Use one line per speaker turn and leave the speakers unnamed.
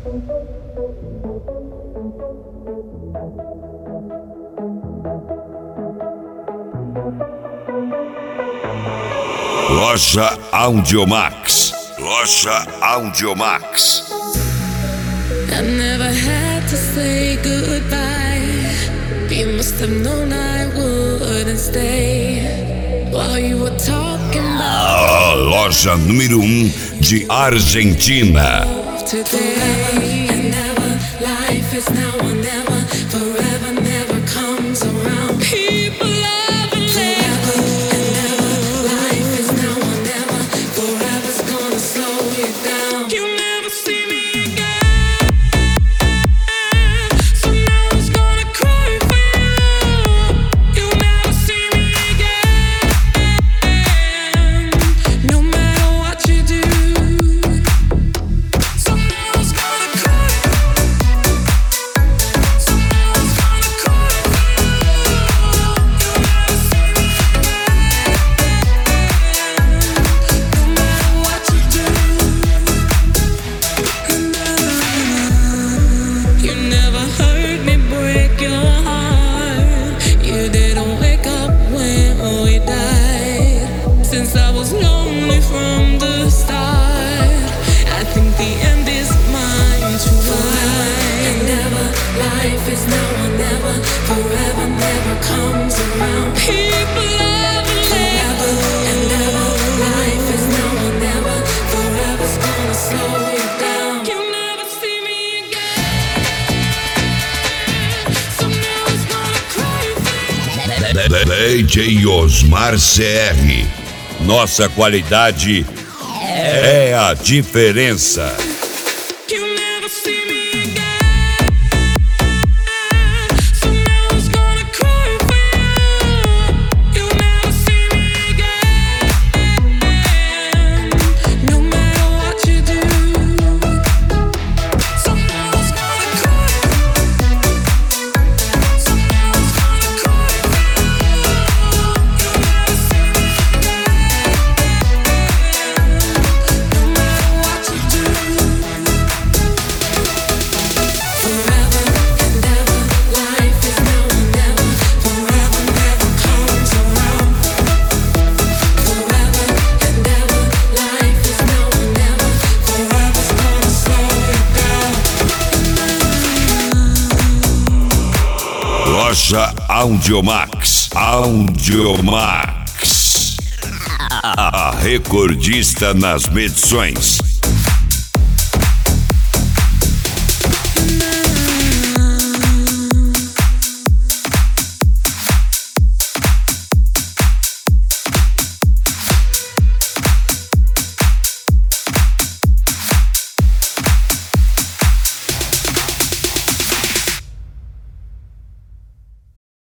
Loja Audiomax. Loja Audiomax.
I never had to say goodbye. You must have known I wouldn't stay while you were talking about
A loja número 1 de Argentina.
today. And never, life is now or never. Forever never comes around. People love and forever and never. Life is now or never. Forever's gonna slow you down. You never see me again, so now it's gonna cry for you. You never see me again, no matter what you do. So now it's gonna cry. So now it's gonna cry for you. You never see me again, no matter what you do. You never heard me break your heart. You didn't wake up when we died. Since I was lonely from the start, I think the end is mine to ride. And never, life is now or never. Forever never comes around. People love and forever and never. Life is now or never. Forever's gonna slow you down. You never see me again, so now it's gonna cry for you.
DJ Osmar CR. Nossa qualidade é a diferença.
You never see me again, so now it's gonna cry for you. You never see me again, no matter what you do. So now it's gonna cry. So now it's gonna cry for you. You never see me again, no matter what you do. Forever and ever, life is now or never. Forever never comes around. Forever and ever, life is now or never. Forever's gonna slow you down.
Loja Audiomax. Audiomax. A recordista nas medições.